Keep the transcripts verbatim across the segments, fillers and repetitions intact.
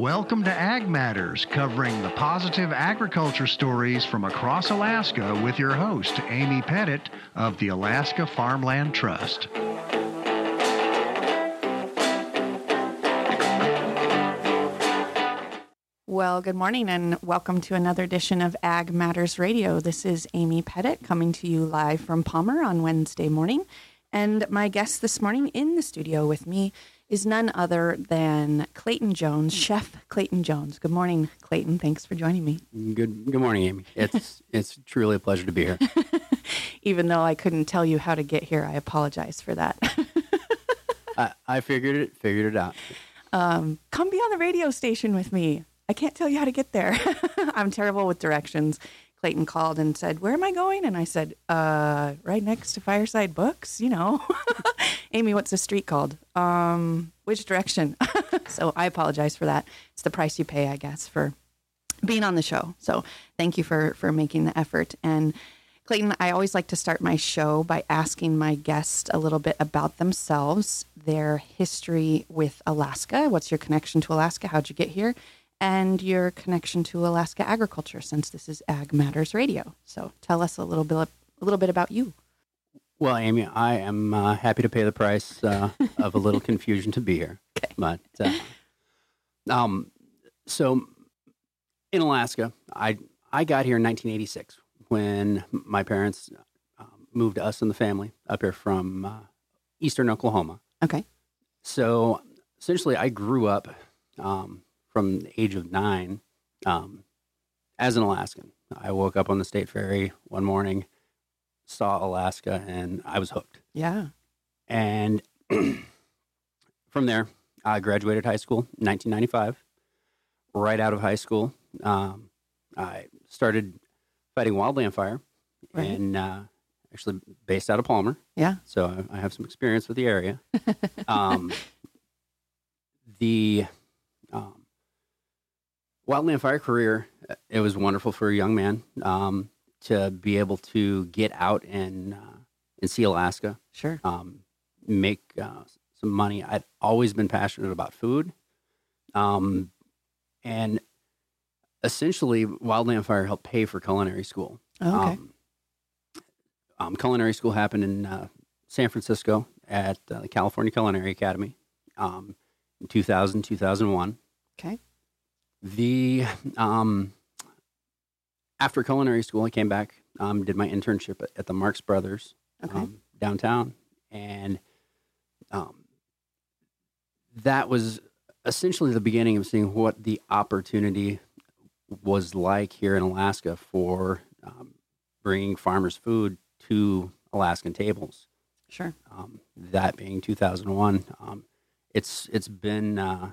Welcome to Ag Matters, covering the positive agriculture stories from across Alaska with your host, Amy Pettit of the Alaska Farmland Trust. Well, good morning and welcome to another edition of Ag Matters Radio. This is Amy Pettit coming to you live from Palmer on Wednesday morning. And my guest this morning in the studio with me is none other than Clayton Jones, Chef Clayton Jones. Good morning, Clayton. Thanks for joining me. Good Good morning, Amy. It's it's truly a pleasure to be here. Even though I couldn't tell you how to get here, I apologize for that. I, I figured it figured it out. Um, come be on the radio station with me. I can't tell you how to get there. I'm terrible with directions. Clayton called and said, "Where am I going?" And I said, uh, right next to Fireside Books, you know. Amy, what's the street called? Um, which direction? So I apologize for that. It's the price you pay, I guess, for being on the show. So thank you for, for making the effort. And Clayton, I always like to start my show by asking my guest a little bit about themselves, their history with Alaska. What's your connection to Alaska? How'd you get here? And your connection to Alaska agriculture, since this is Ag Matters Radio. So tell us a little bit, a little bit about you. Well, Amy, I am uh, happy to pay the price uh, of a little confusion to be here. Okay. But uh, um, so in Alaska, I I got here in nineteen eighty-six when my parents uh, moved us and the family up here from uh, eastern Oklahoma. Okay. So essentially, I grew up. Um, From the age of nine, um, as an Alaskan. I woke up on the State Ferry one morning, saw Alaska, and I was hooked. Yeah. And from there, I graduated high school in nineteen ninety-five. Right out of high school, um, I started fighting wildland fire, Right. and uh, actually based out of Palmer. Yeah. So I, I have some experience with the area. um, the um, Wildland fire career, it was wonderful for a young man um, to be able to get out and uh, and see Alaska, Sure. um, make uh, some money. I'd always been passionate about food, um, and essentially, Wildland Fire helped pay for culinary school. Oh, okay. Um, um, culinary school happened in uh, San Francisco at uh, the California Culinary Academy um, in two thousand, two thousand one. Okay. The um, after culinary school, I came back, um, did my internship at, at the Marx Brothers Okay. um, downtown, and um, that was essentially the beginning of seeing what the opportunity was like here in Alaska for um, bringing farmers' food to Alaskan tables. Sure. Um, that being two thousand one, um, it's it's been. Uh,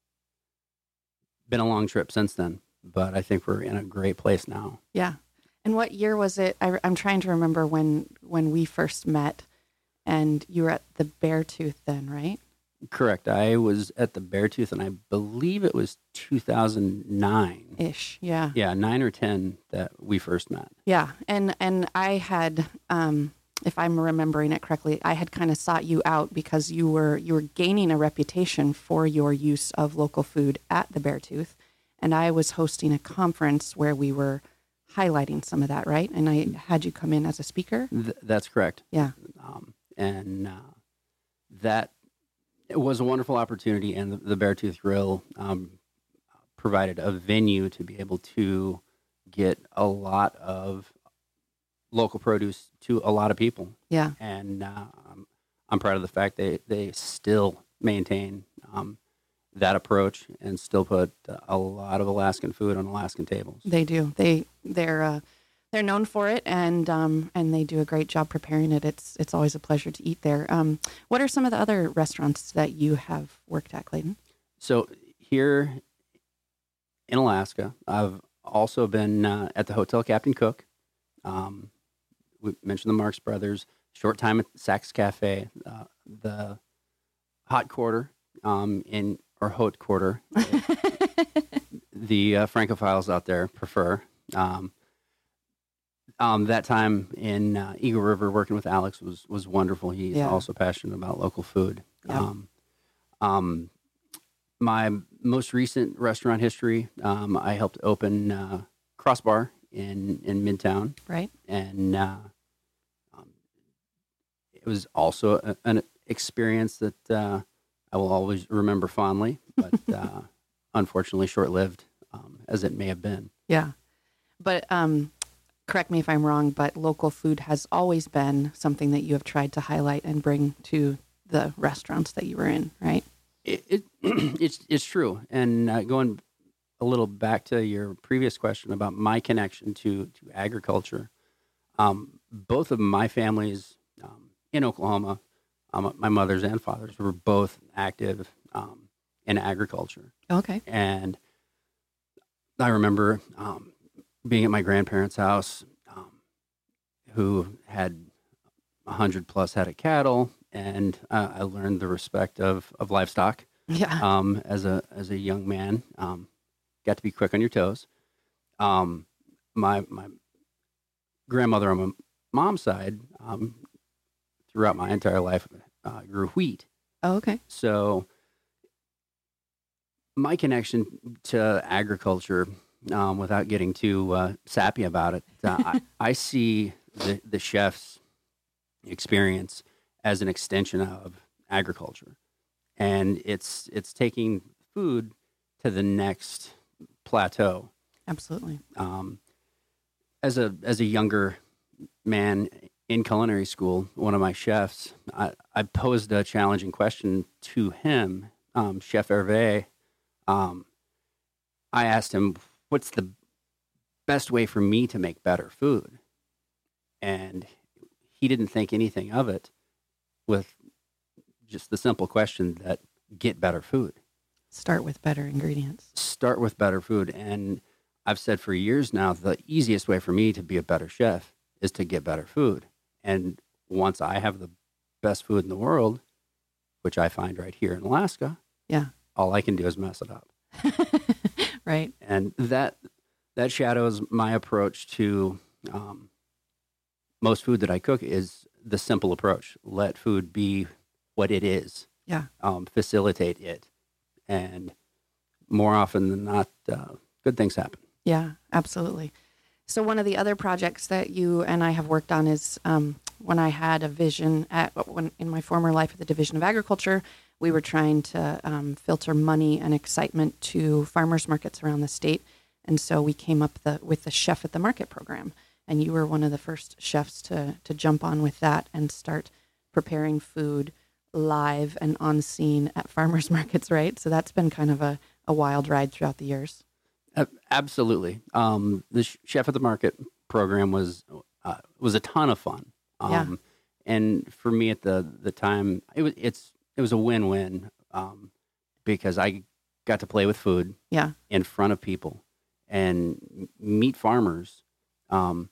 Been a long trip since then, but I think we're in a great place now. Yeah. And what year was it? I, I'm trying to remember when when we first met, and you were at the Beartooth then, right? Correct. I was at the Beartooth, and I believe it was two thousand nine. Ish. Yeah. Yeah, nine or ten that we first met. Yeah. And and I had, um, if I'm remembering it correctly, I had kind of sought you out because you were you were gaining a reputation for your use of local food at the Beartooth, and I was hosting a conference where we were highlighting some of that, right? And I had you come in as a speaker. Th- that's correct. Yeah. Um, and uh, that it was a wonderful opportunity, and the, the Beartooth Grill um, provided a venue to be able to get a lot of local produce to a lot of people. Yeah. And uh, I'm, I'm proud of the fact they, they still maintain um, that approach and still put a lot of Alaskan food on Alaskan tables. They do. They they're uh, they're known for it, and um, and they do a great job preparing it. It's it's always a pleasure to eat there. Um, what are some of the other restaurants that you have worked at, Clayton? So here in Alaska, I've also been uh, at the Hotel Captain Cook. Um, we mentioned the Marx Brothers. Short time at Saks Cafe, uh, the Hot Quarter um, in or Haute Quarter. the uh, Francophiles out there prefer. Um, um, that time in uh, Eagle River working with Alex was was wonderful. He's Yeah. also passionate about local food. Yeah. Um, um, my most recent restaurant history, um, I helped open uh, Crossbar in, in Midtown. Right. And uh, um, it was also a, an experience that uh, I will always remember fondly, but uh, unfortunately short-lived, um, as it may have been. Yeah. But um, correct me if I'm wrong, but local food has always been something that you have tried to highlight and bring to the restaurants that you were in, right? It, it it's it's true. And uh, going a little back to your previous question about my connection to to agriculture, um, both of my families um, in Oklahoma, um, my mother's and father's, were both active um, in agriculture. Okay. And I remember um, being at my grandparents' house, um, who had a hundred plus head of cattle, and uh, I learned the respect of, of livestock. Yeah. Um, as a as a young man, um, got to be quick on your toes. Um, my my grandmother on my mom's side, um, throughout my entire life, uh, grew wheat. Oh, okay. So my connection to agriculture, um, without getting too uh, sappy about it, uh, I, I see the, the chef's experience as an extension of agriculture, and it's it's taking food to the next plateau. Absolutely. Um, as a as a younger man in culinary school, one of my chefs, I, I posed a challenging question to him, um, Chef Hervé. Um, I asked him, what's the best way for me to make better food? And he didn't think anything of it, with just the simple question that get better food. Start with better ingredients. Start with better food. And I've said for years now, the easiest way for me to be a better chef is to get better food. And once I have the best food in the world, which I find right here in Alaska, Yeah. all I can do is mess it up. Right. And that that shadows my approach to um, most food that I cook is the simple approach. Let food be what it is. Yeah. Um, facilitate it. And more often than not, uh, good things happen. Yeah, absolutely. So one of the other projects that you and I have worked on is um, when I had a vision at when in my former life at the Division of Agriculture, we were trying to um, filter money and excitement to farmers markets around the state. And so we came up the, with the Chef at the Market program. And you were one of the first chefs to to jump on with that and start preparing food live and on scene at farmers markets, right? So that's been kind of a, a wild ride throughout the years. Uh, absolutely. Um, the Chef at the Market program was uh, was a ton of fun. Um, Yeah. And for me at the the time, it was it's it was a win win um, because I got to play with food Yeah. in front of people and meet farmers um,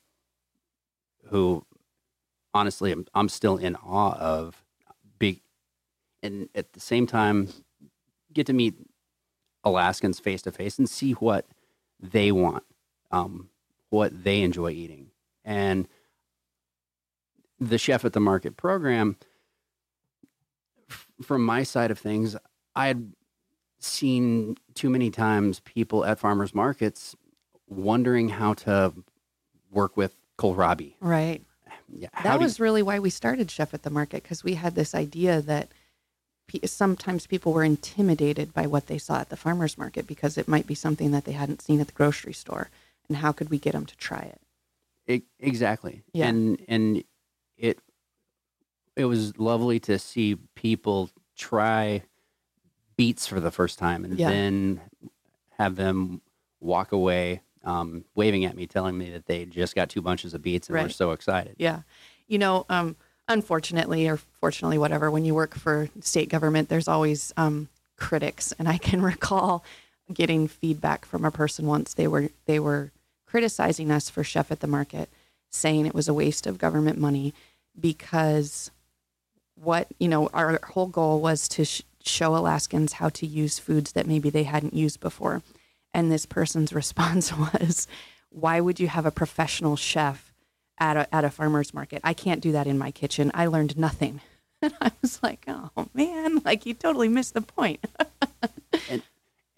who, honestly, I'm, I'm still in awe of. Big, and at the same time, get to meet Alaskans face to face and see what they want, um, what they enjoy eating. And the Chef at the Market program, f- from my side of things, I had seen too many times people at farmers markets wondering how to work with kohlrabi. Right. Yeah, how That do you- was really why we started Chef at the Market, because we had this idea that pe- sometimes people were intimidated by what they saw at the farmer's market because it might be something that they hadn't seen at the grocery store. And how could we get them to try it? E- exactly. Yeah. And and it it was lovely to see people try beets for the first time and Yeah. then have them walk away um, waving at me, telling me that they just got two bunches of beets and were Right. so excited. Yeah. You know, um, unfortunately or fortunately, whatever, when you work for state government, there's always um, critics. And I can recall getting feedback from a person once. They were they were criticizing us for Chef at the Market, saying it was a waste of government money because what, you know, our whole goal was to sh- show Alaskans how to use foods that maybe they hadn't used before. And this person's response was, why would you have a professional chef at a, at a farmer's market? I can't do that in my kitchen. I learned nothing. And I was like, oh man, like you totally missed the point. And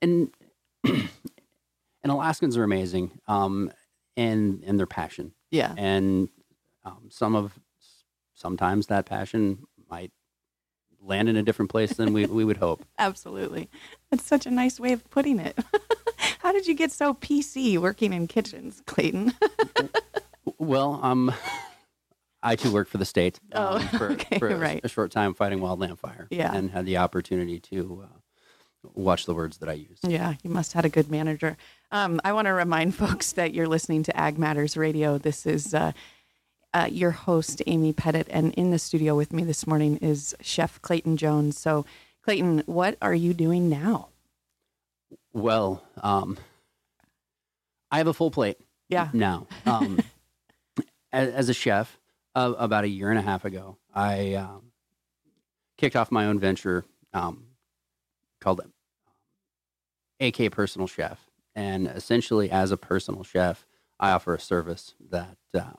and and Alaskans are amazing, um, and and their passion, Yeah. and um, some of sometimes that passion might land in a different place than we, we would hope. Absolutely. That's such a nice way of putting it. How did you get so P C working in kitchens, Clayton? Well, um, I too worked for the state um, Oh, for, okay, for a, right. a short time fighting wildland fire, Yeah. and had the opportunity to uh, watch the words that I used. Yeah, you must have had a good manager. Um, I want to remind folks that you're listening to Ag Matters Radio. This is uh, uh, your host, Amy Pettit, and in the studio with me this morning is Chef Clayton Jones. So, Clayton, what are you doing now? Well, um, I have a full plate Yeah. now. Um, as, as a chef, uh, about a year and a half ago, I um, kicked off my own venture um, called A K Personal Chef. And essentially, as a personal chef, I offer a service that uh,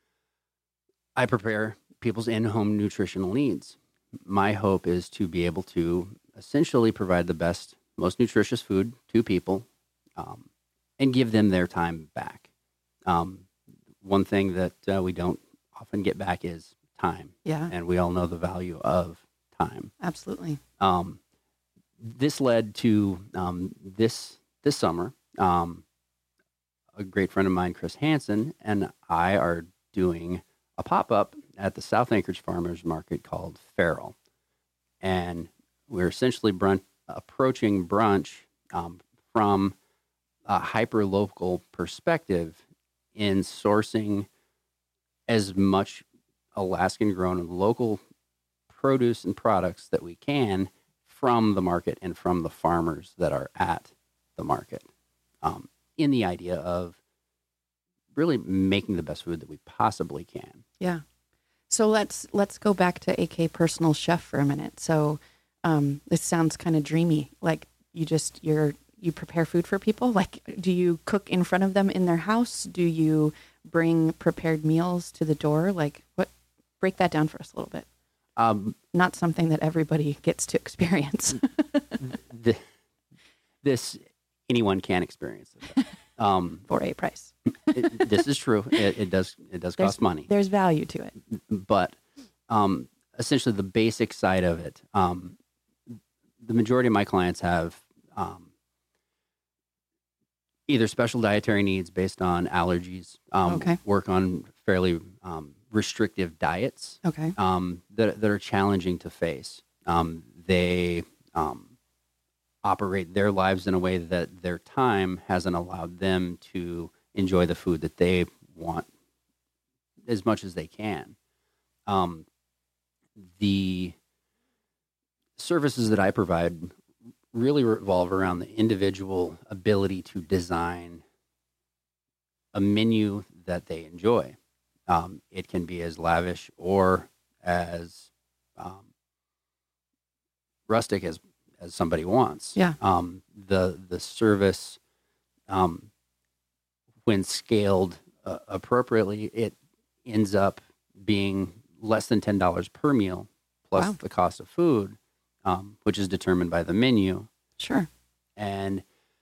I prepare people's in-home nutritional needs. My hope is to be able to essentially provide the best, most nutritious food to people um, and give them their time back. Um, one thing that uh, we don't often get back is time. Yeah, And we all know the value of time. absolutely. Um, this led to um, this this summer. Um, a great friend of mine, Chris Hansen, and I are doing a pop-up at the South Anchorage Farmers Market called Feral. And we're essentially brunch, approaching brunch um, from a hyper-local perspective in sourcing as much Alaskan-grown and local produce and products that we can from the market and from the farmers that are at the market, um, in the idea of really making the best food that we possibly can. Yeah. So let's let's go back to A K Personal Chef for a minute. So um, this sounds kind of dreamy. Like you just you're you prepare food for people. Like, do you cook in front of them in their house? Do you bring prepared meals to the door? Like, what? Break that down for us a little bit. Um, Not something that everybody gets to experience. the, this anyone can experience it. Um, For a price. it, this is true. It, it does. It does There's- cost money. There's value to it. But um, essentially, the basic side of it, um, the majority of my clients have um, either special dietary needs based on allergies, um, Okay. work on fairly um, restrictive diets Okay. um, that, that are challenging to face. Um, they um, operate their lives in a way that their time hasn't allowed them to enjoy the food that they want as much as they can. Um, the services that I provide really revolve around the individual ability to design a menu that they enjoy. Um, it can be as lavish or as um, rustic as as somebody wants. Yeah. Um, the the service, um, when scaled uh, appropriately, it ends up being less than ten dollars per meal, plus Wow. the cost of food, um, which is determined by the menu. Sure. And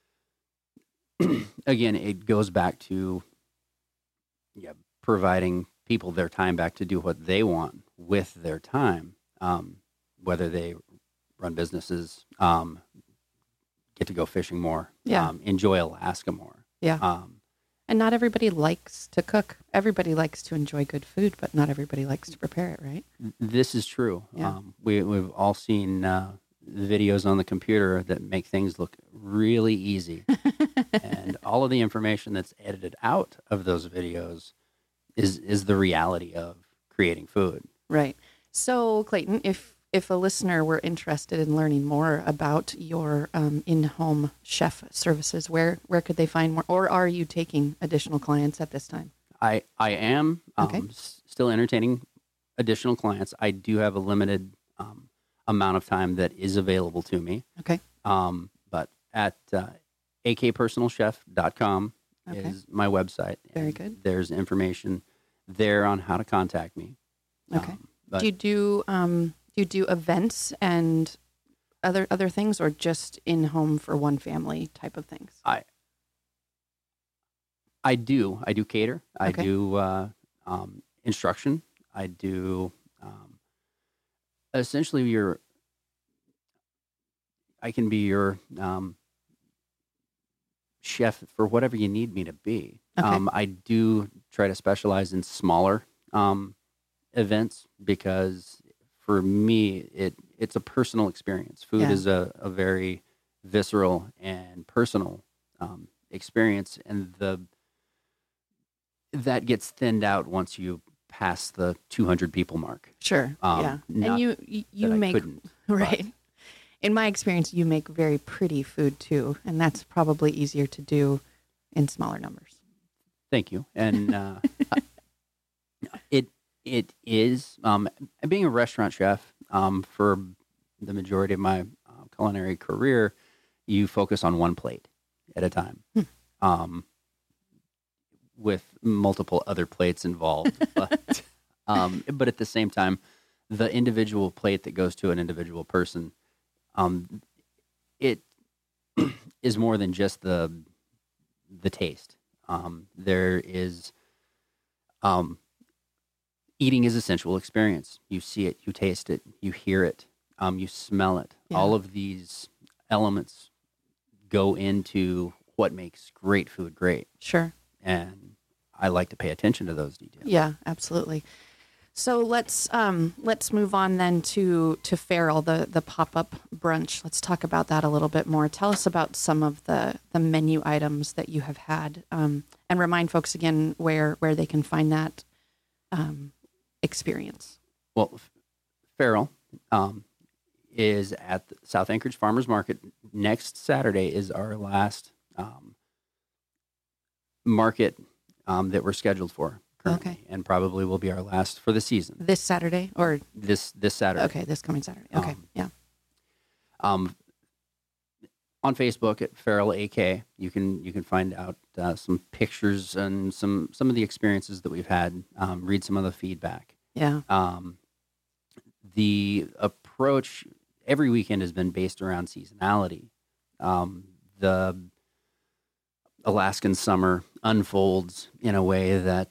again, it goes back to yeah, providing people their time back to do what they want with their time, um, whether they run businesses, um, get to go fishing more, Yeah. um, enjoy Alaska more. Yeah. Um, And not everybody likes to cook. Everybody likes to enjoy good food, but not everybody likes to prepare it, right? this is true. Yeah. Um, we, we've all seen uh, videos on the computer that make things look really easy. And all of the information that's edited out of those videos is is the reality of creating food. Right. So, Clayton, if if a listener were interested in learning more about your um, in-home chef services, where where could they find more? Or are you taking additional clients at this time? I I am um, Okay. s- still entertaining additional clients. I do have a limited um, amount of time that is available to me. Okay. Um, but at uh, a k personal chef dot com Okay. is my website. Very and good. There's information there on how to contact me. Okay. Um, but do you do um, do you do events and other other things, or just in home for one family type of things? I I do. I do cater. I Okay. do uh, um, instruction. I do um, essentially your. I can be your um, chef for whatever you need me to be. Okay. Um, I do try to specialize in smaller um, events because for me, it it's a personal experience. Food Yeah. is a, a very visceral and personal um, experience, and the that gets thinned out once you pass the two hundred people mark. Sure. Um, yeah. not And you you, you that I make couldn't, right. In my experience, you make very pretty food too, and that's probably easier to do in smaller numbers. Thank you. And uh, it it is um, being a restaurant chef um, for the majority of my uh, culinary career. You focus on one plate at a time, um, with multiple other plates involved. But um, but at the same time, the individual plate that goes to an individual person, um, it is more than just the the taste. Um, there is, um, eating is a sensual experience. You see it, you taste it, you hear it, um, you smell it. Yeah. All of these elements go into what makes great food great. Sure. And I like to pay attention to those details. Yeah, absolutely. So let's um, let's move on then to to Feral, the the pop up brunch. Let's talk about that a little bit more. Tell us about some of the the menu items that you have had, um, and remind folks again where where they can find that um, experience. Well, F- Feral um, is at the South Anchorage Farmers Market. Next Saturday is our last um, market um, that we're scheduled for currently, Okay. and probably will be our last for the season. This Saturday or This this Saturday. okay, this coming Saturday. Okay, Um, yeah. Um, on Facebook at Feral A K, you can you can find out uh, some pictures and some some of the experiences that we've had. Um, read some of the feedback. Yeah. Um, the approach every weekend has been based around seasonality. Um, the Alaskan summer unfolds in a way that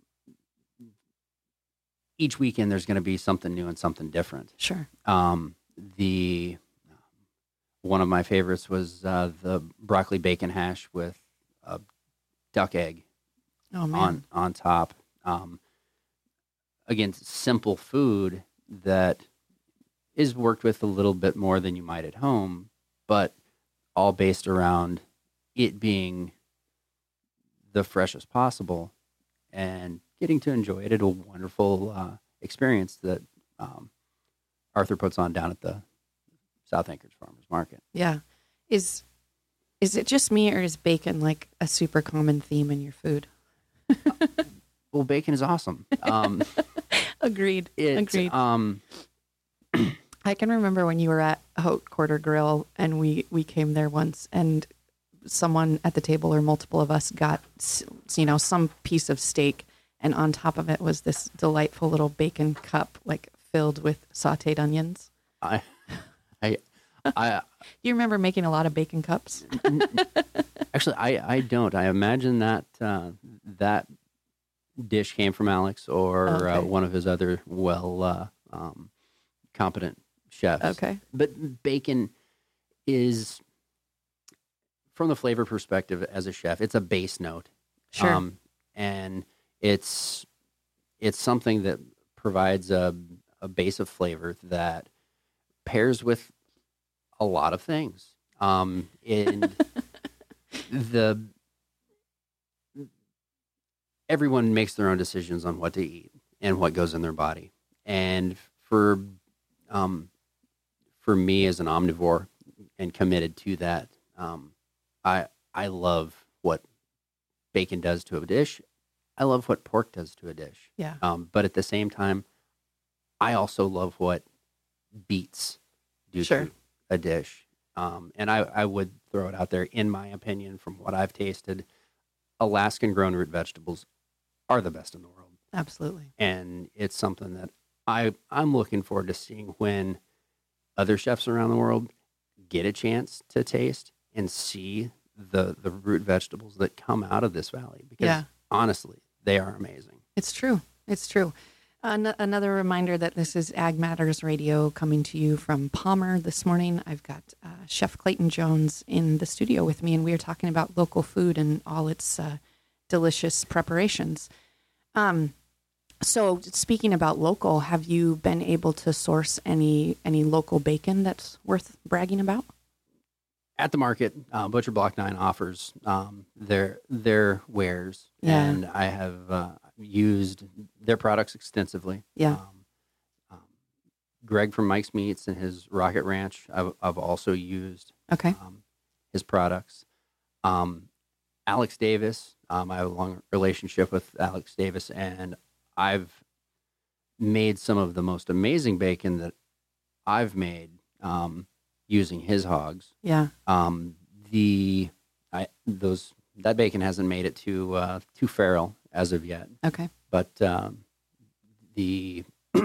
each weekend there's going to be something new and something different. Sure. Um, the one of my favorites was uh, the broccoli bacon hash with a duck egg Oh man. on on top. Um, again, simple food that is worked with a little bit more than you might at home, but all based around it being the freshest possible and getting to enjoy it at a wonderful uh, experience that um, Arthur puts on down at the South Anchorage Farmers Market. Yeah. Is is it just me, or is bacon like a super common theme in your food? Well, bacon is awesome. Um, Agreed. it, Agreed. Um, I can remember when you were at Haute Quarter Grill, and we, we came there once, and someone at the table, or multiple of us, got s- you know some piece of steak, and on top of it was this delightful little bacon cup, like filled with sautéed onions. I, I, I Do you remember making a lot of bacon cups? actually I, I don't. I imagine that uh, that dish came from Alex or uh, Okay. one of his other well uh, um, competent chefs. Okay. But bacon is, from the flavor perspective as a chef, it's a base note. Sure. Um, and it's it's something that provides a, a base of flavor that pairs with a lot of things. Um, and the everyone makes their own decisions on what to eat and what goes in their body. And for um, for me as an omnivore and committed to that, um, I I love what bacon does to a dish. I love what pork does to a dish. Yeah. Um, but at the same time, I also love what beets do Sure. to a dish. Um, and I, I would throw it out there, in my opinion, from what I've tasted, Alaskan grown root vegetables are the best in the world. Absolutely. And it's something that I, I'm looking forward to seeing when other chefs around the world get a chance to taste and see the the root vegetables that come out of this valley, because Yeah. honestly, they are amazing. It's true. It's true. An- another reminder that this is Ag Matters Radio coming to you from Palmer this morning. I've got uh, Chef Clayton Jones in the studio with me, and we are talking about local food and all its uh, delicious preparations. Um, so speaking about local, have you been able to source any any local bacon that's worth bragging about? At the market, uh, Butcher Block Nine offers um, their their wares, Yeah. and I have uh, used their products extensively. Yeah. Um, um, Greg from Mike's Meats and his Rocket Ranch, I've, I've also used Okay. um, his products. Um, Alex Davis, um, I have a long relationship with Alex Davis, and I've made some of the most amazing bacon that I've made um, using his hogs. Yeah. Um, the I those that bacon hasn't made it to uh, to Farrell as of yet, Okay. but um, the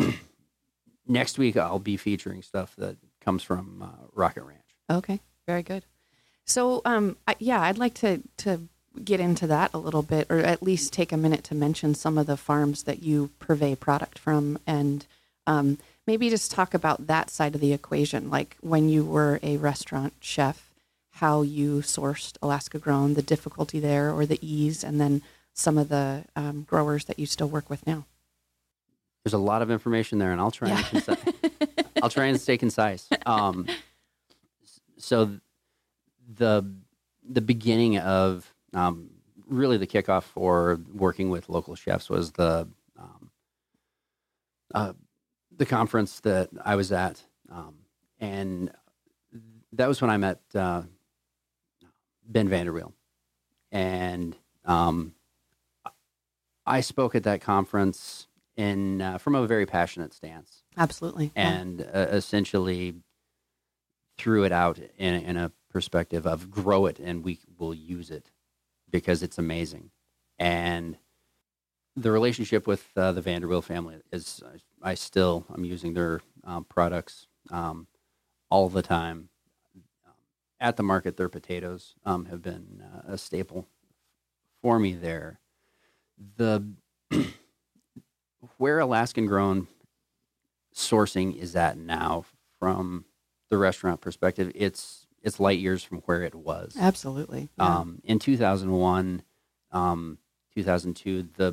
next week I'll be featuring stuff that comes from uh, Rocket Ranch. Okay, very good. So, um, I, yeah, I'd like to to get into that a little bit, or at least take a minute to mention some of the farms that you purvey product from, and um, maybe just talk about that side of the equation, like when you were a restaurant chef, how you sourced Alaska Grown, the difficulty there or the ease, and then some of the um, growers that you still work with now. There's a lot of information there, and I'll try Yeah. and conci- I'll try and stay concise. Um, so the the beginning of um, really the kickoff for working with local chefs was the um, uh, the conference that I was at, um, and that was when I met uh, Ben Vanderweel, and um, I spoke at that conference in uh, from a very passionate stance, Absolutely. Yeah. and uh, essentially threw it out in, in a perspective of grow it and we will use it because it's amazing. And the relationship with uh, the Vanderweel family is, I still, I'm using their um, products um, all the time. At the market, their potatoes um, have been uh, a staple for me there. The where Alaskan grown sourcing is at now from the restaurant perspective, it's it's light years from where it was. Absolutely. Yeah. Um, in two thousand one, um, two thousand two, the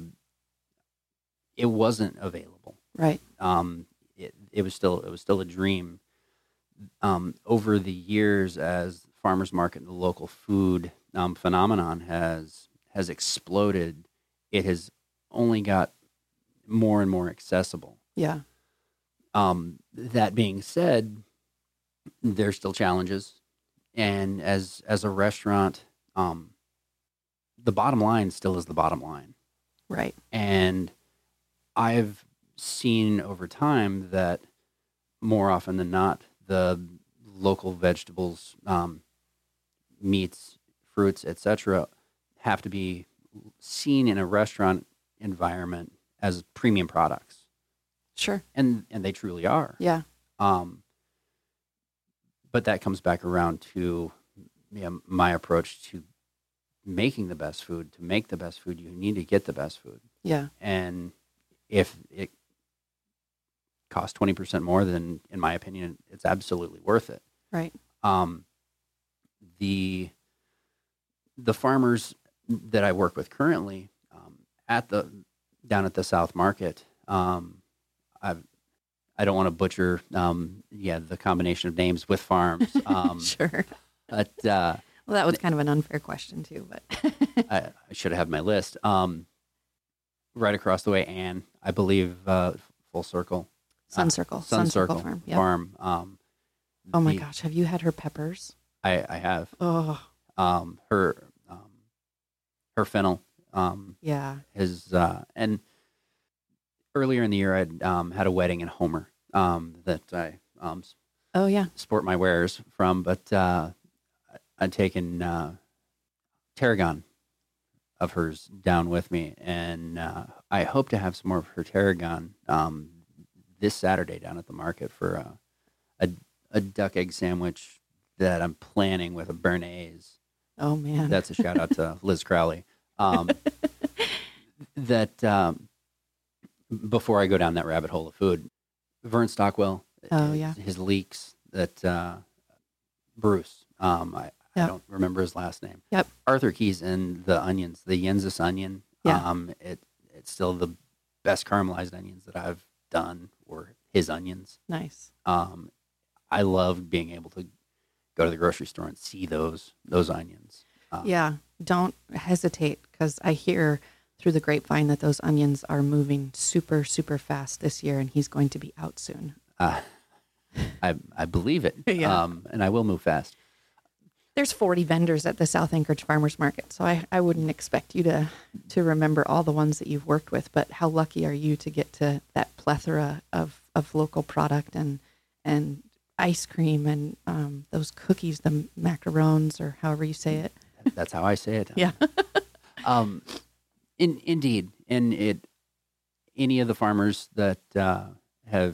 it wasn't available. right. Um, it, it was still it was still a dream. Um, over the years, as farmers market and the local food um, phenomenon has has exploded, it has only got more and more accessible. Yeah. Um, that being said, there's still challenges, and as as a restaurant, um, the bottom line still is the bottom line. Right. And I've seen over time that more often than not, the local vegetables, um, meats, fruits, et cetera, have to be seen in a restaurant environment as premium products, Sure. and and they truly are. Yeah. Um, but that comes back around to you know, my approach to making the best food. To make the best food, you need to get the best food. Yeah. And if it costs twenty percent more, then in my opinion, it's absolutely worth it. Right. Um, the the farmers that I work with currently um, at the down at the South Market, um, I've I don't want to butcher um, yeah the combination of names with farms, um, Sure. but uh, Well, that was kind of an unfair question too, but I, I should have my list. Um, right across the way, Anne, I believe, uh, Full Circle. Sun uh, Circle. Sun, Circle, Farm. Yep. Farm. Um, Oh my the- gosh, have you had her peppers? I, I have Oh, um, her um, her fennel um, yeah. is uh, and earlier in the year I um, had a wedding in Homer um, that I um, s- Oh yeah. sport my wares from, but uh, I- I'd taken uh, tarragon of hers down with me, and uh, I hope to have some more of her tarragon um, this Saturday down at the market for uh, a a duck egg sandwich that I'm planning with a Bernays. Oh, man. That's a shout out to Liz Crowley. Um, that um, before I go down that rabbit hole of food, Vern Stockwell, Oh, his, yeah. his leeks, that uh, Bruce, um, I, I Yep. don't remember his last name. Yep. Arthur Keys and the onions, the Yensis onion. Yeah. Um, it it's still the best caramelized onions that I've done, or his onions. Nice. Um, I love being able to go to the grocery store and see those those onions. Um, Yeah. Don't hesitate, because I hear through the grapevine that those onions are moving super, super fast this year, and he's going to be out soon. Uh, I I believe it. Yeah. Um, and I will move fast. There's forty vendors at the South Anchorage Farmers Market, so I, I wouldn't expect you to, to remember all the ones that you've worked with, but how lucky are you to get to that plethora of, of local product and and ice cream and um, those cookies, the macarons, or however you say it. That's how I say it. Yeah. Um, in indeed, and it any of the farmers that uh, have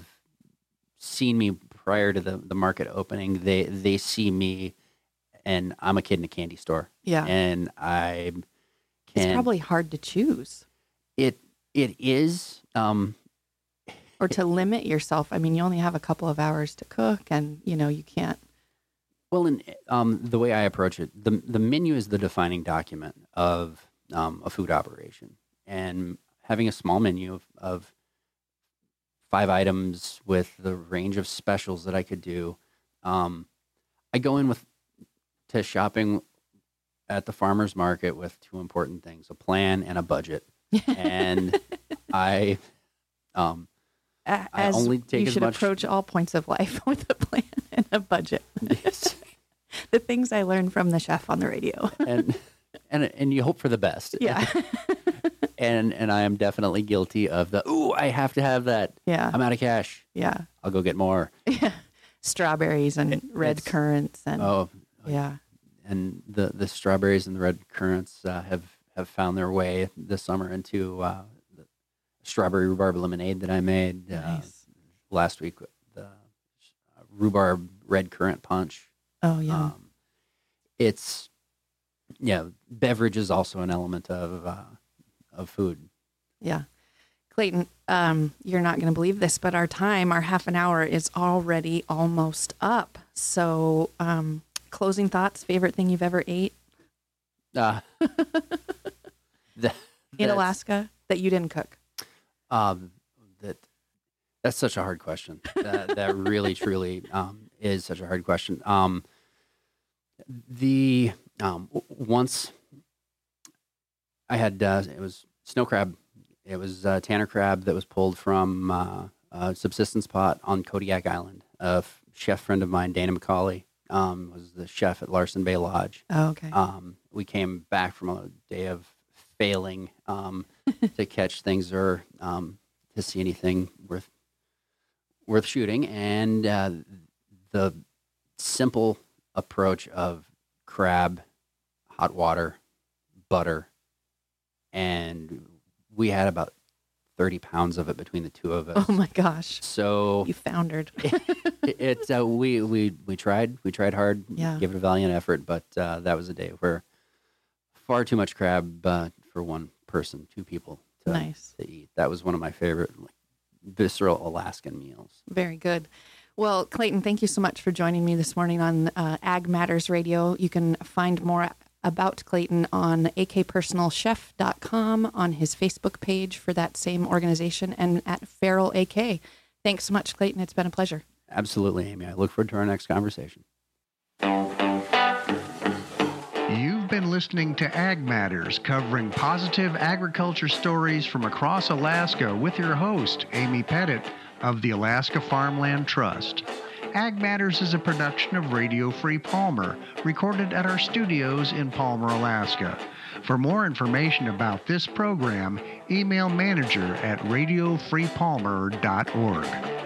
seen me prior to the, the market opening, they they see me, and I'm a kid in a candy store. Yeah. And I can. It's probably hard to choose it it is. Um, or to limit yourself. I mean, you only have a couple of hours to cook, and, you know, you can't. Well, and um, the way I approach it, the the menu is the defining document of um, a food operation, and having a small menu of, of five items with the range of specials that I could do, um, I go in with to shopping at the farmer's market with two important things: a plan and a budget. And I, um, A- I As only take you as should much- approach all points of life with a plan and a budget. yes. The things I learned from the chef on the radio. and and and you hope for the best. Yeah. and and I am definitely guilty of the, ooh, I have to have that. Yeah. I'm out of cash. Yeah. I'll go get more. Yeah. Strawberries and red it's- currants and Oh, yeah. and the the strawberries and the red currants uh, have have found their way this summer into uh, the strawberry rhubarb lemonade that I made uh, Nice. last week. The rhubarb red currant punch. Oh yeah. Um, it's yeah. Beverage is also an element of uh, of food. Yeah. Clayton, um, you're not going to believe this, but our time, our half an hour is already almost up. So, um, closing thoughts, favorite thing you've ever ate Uh, that, in that's, Alaska that you didn't cook? Um, that that's such a hard question. That that really truly um, is such a hard question. Um, the um, w- once I had uh, it was snow crab. It was uh, tanner crab that was pulled from uh, a subsistence pot on Kodiak Island. A f- chef friend of mine, Dana McCauley, um, was the chef at Larson Bay Lodge. Oh, okay. Um, we came back from a day of failing um, to catch things or um, to see anything worth worth shooting, and uh, the simple approach of crab, hot water, butter, and we had about thirty pounds of it between the two of us. Oh my gosh. So You foundered. it's uh, we we we tried we tried hard, Yeah. give it a valiant effort, but uh, that was a day where far too much crab uh, for one person, two people to, Nice. to eat. That was one of my favorite like, visceral Alaskan meals. Very good. Well, Clayton, thank you so much for joining me this morning on uh, Ag Matters Radio. You can find more about Clayton on a k personal chef dot com, on his Facebook page for that same organization, and at Feral A K. Thanks so much, Clayton. It's been a pleasure. Absolutely, Amy. I look forward to our next conversation. You've been listening to Ag Matters, covering positive agriculture stories from across Alaska with your host, Amy Pettit of the Alaska Farmland Trust. Ag Matters is a production of Radio Free Palmer, recorded at our studios in Palmer, Alaska. For more information about this program, email manager at radio free palmer dot org.